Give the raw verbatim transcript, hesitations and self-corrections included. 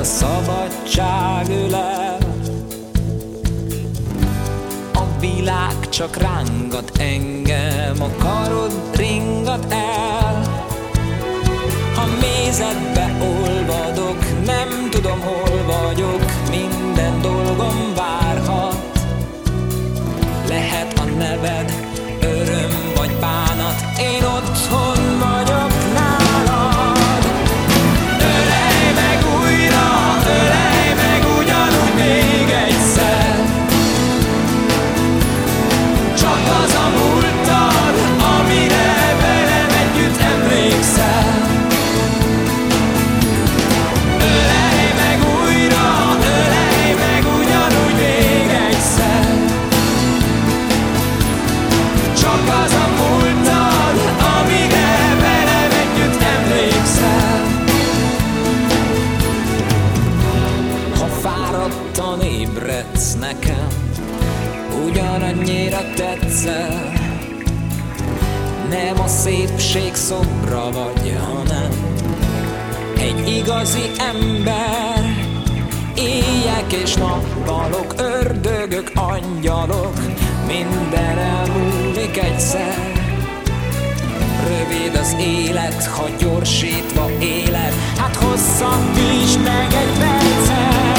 a szabadság ölel. A világ csak rángat engem, a karod ringat el. Ha mézetbe olvadok, nem tudom, hol vagyok, minden dolgom várhat. Lehet a neved öröm vagy bánat, én otthon vagyok nálad. Ölelj meg újra, ölelj meg ugyanúgy még egyszer. Csak az a múltad, amire velem együtt emlékszel. Ölelj meg újra, ölelj meg ugyanúgy még egyszer. Csak az a múltad, amire velem együtt emlékszel. Ha fáradtan ébredsz nekem, ugyanannyira tetszel. Nem a szépség szobra vagy, hanem egy igazi ember. Éjek és nappalok, ördögök, angyalok, minden elmúlik egyszer. Rövid az élet, ha gyorsítva éled, hát hosszabb is meg egy perccel.